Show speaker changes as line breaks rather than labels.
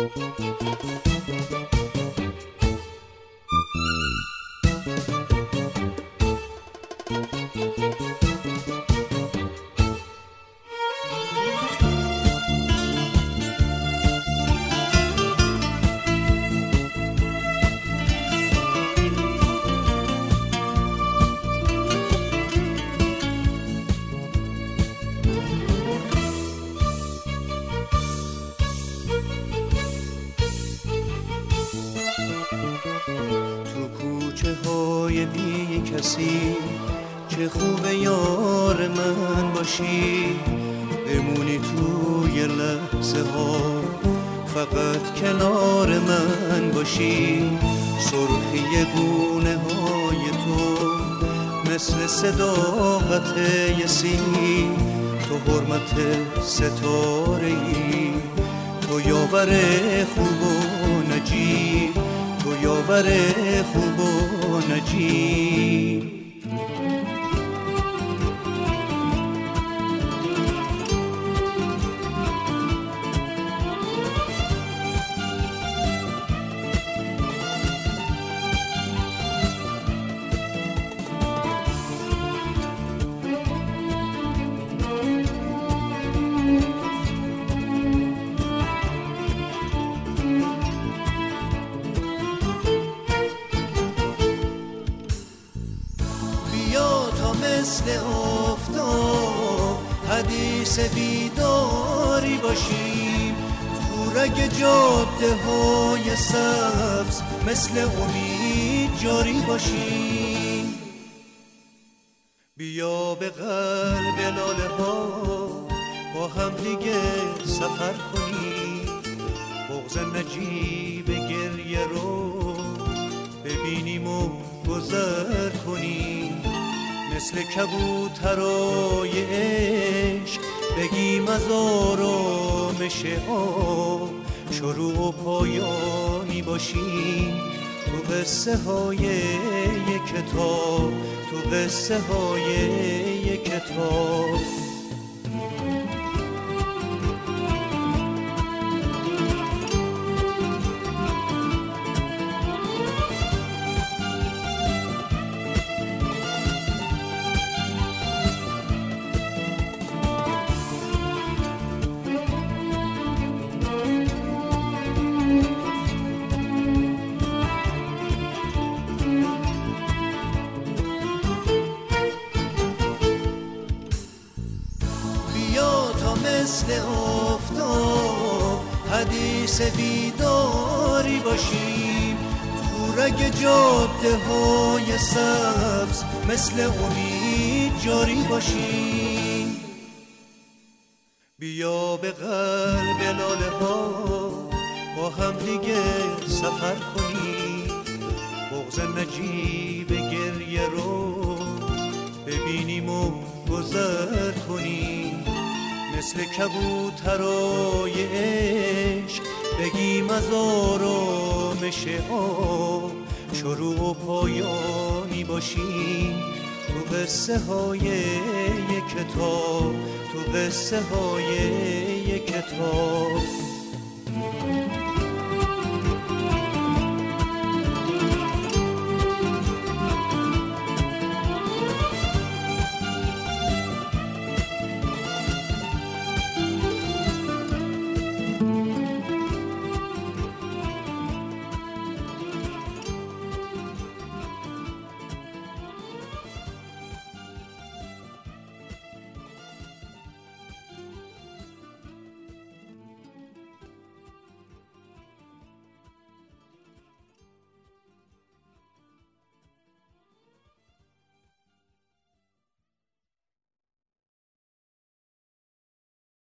بی کسی چه خوبه یار من باشی، بمونی توی لحظه ها فقط کنار من باشی. سرخی گونه های تو مثل صداقت یسی، تو حرمت ستاره ای، تو یاور خوب و نجیب، تو یاور خوب و نجیب. مثل افتاد حدیث بیداری باشیم، تو رگ جاده های سبز مثل امید جاری باشیم. بیا به قلب لاله ها با هم دیگه سفر کنیم، بغض نجیب گریه رو ببینیم و گذر کنیم. مثل کبوترای عشق بگیم از آرامش آب، شروع و پایانی باشیم تو قصه های یک کتاب، تو قصه های یک کتاب. مثل افتاد حدیث بیداری باشیم، تو رگ جاده های سبز مثل امید جاری باشیم. بیا به قلب لاله ها با هم دیگه سفر کنیم، بغض نجیب گریه رو ببینیم و گذر کنیم. مثل کبوترای عشق بگیم از آرامش آب، شروع و پایانی باشیم تو قصه های یک کتاب، تو قصه های یک کتاب.